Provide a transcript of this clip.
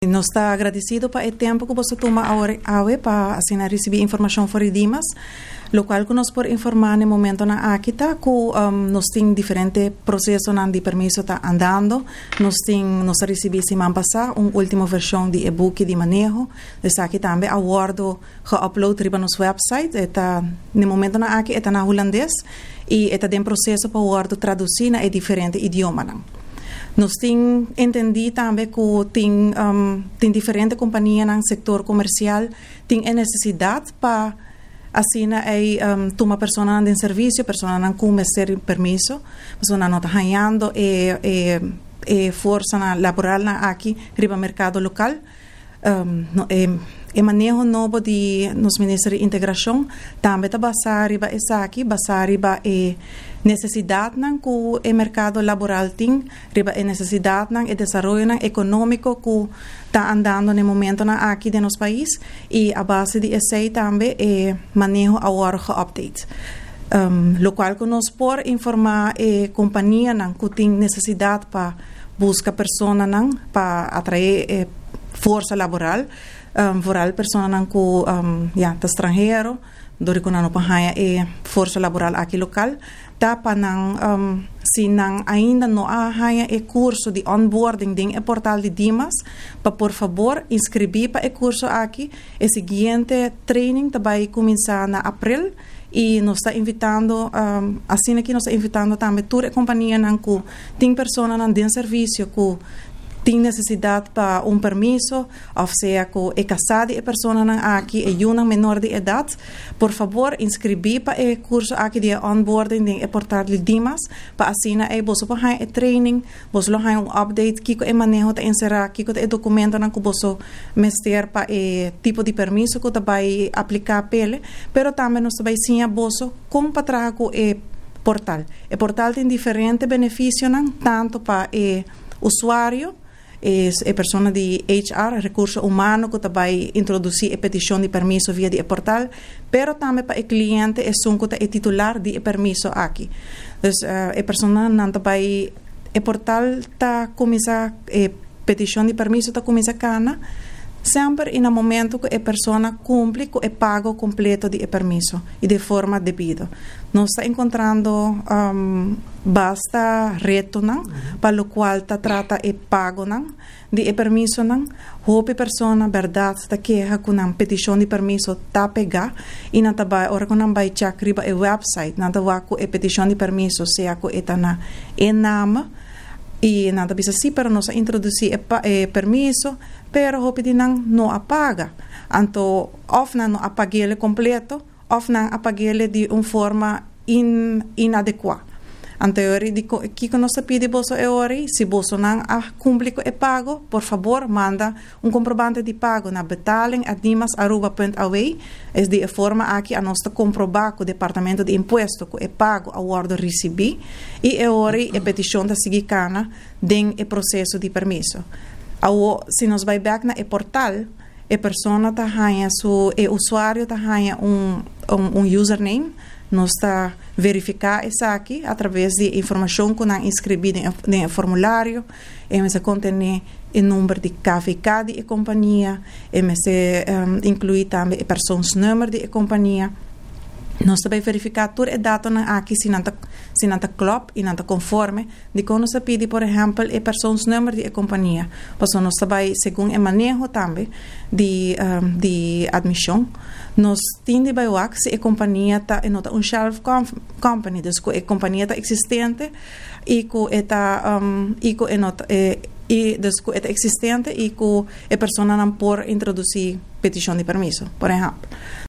Nos está agradecido para el tiempo que você toma ahora para assim receber informação sobre Dimas, lo qual que nos por informar no momento na Akita que nos tem diferentes processos de permisso tá andando, nos recebi semana passada última versão de e-book de manejo, dessa aqui também aguardo upload riba nos website, eta no momento na aqui eta na holandês e eta tem processo para aguardo traduzir na diferente idioma não. Nós temos entendido também que tem diferentes companhias no setor comercial tem a necessidade para assim tomar pessoas em serviço, pessoas não começar permisso, pessoas não estão ganhando força laboral aqui no mercado local. O manejo novo de nos Ministério de Integração também está basado em necessidade que o mercado laboral tem, a necessidade e desenvolvimento econômico que está andando no momento aqui no nosso país e a base de esse também é manejo agora update. Lo qual que nos pode informar companhia que tem necessidade para buscar pessoas para atrair força laboral, pessoas que está estrangeiro, dori ko na pahaya força laboral aqui local, tapa nang se não ainda não há curso de onboarding em portal de Dimas, para por favor inscrever para o curso aqui. O seguinte training vai começar na abril e nos está invitando, assim aqui nos está invitando também toda a companhia que tem pessoas de serviço que tem necessidade para permisso, ou seja, que é casado e pessoa aqui é uma menor de idade, por favor, inscrever para o curso aqui de onboarding em portal de Dimas, para assim você pode ter training, você pode ter update, que é manejo de encerrar, que é documento que você meter para o tipo de permisso que você vai aplicar pele, pero também nós vai sim você como para trabalhar com o portal. O portal tem diferentes benefícios, tanto para o usuário, é pessoa de HR, recurso humano, que vai introduzir a petição de permisso via de portal, pero também para o cliente é que é titular de permisso aqui. Então, a pessoa não vai, o portal está começar petição de permisso está começar cana sempre no momento que a pessoa cumpre com o pago completo de permisso e de forma devida. Nós está encontrando basta reto para o qual está trata o pago de permisso houve pessoa verdade está queja com a petição de permisso tá pegar e não tá vai ora com não vai check riba o website não tá vai com a petição de permisso seja com eta na nome e nada bisa sim, pero nós introduzir permisso, pero hope de não apaga. Então, of não apaga ele completo, of não apaga ele de forma inadequada. Então, o que nós pedimos é se você não cumpre com o pago, por favor, manda comprovante de pago na betaling@dimas@aruba.aw. É de forma aqui a nós comprovar com o Departamento de Imposto que o pago a guarda recebi e a petição da seguir cana den o processo de permisso. Se nós vai back na portal, a pessoa está o usuário está username, nós está verificar isso aqui através de informação que nós inscrevemos no formulário, se contém o número de KVK de companhia, se inclui também o persoonsnummer de companhia. Nós também verificar todo o dado aqui se não está klopt e não está conforme de quando se pede, por exemplo, o persoonsnummer de companhia. Porque nós também, segundo o manejo também de admissão, nós temos de ver se a companhia está em shelf company, então a companhia está existente e que está existente e que a pessoa não pode introduzir petição de permisso, por exemplo.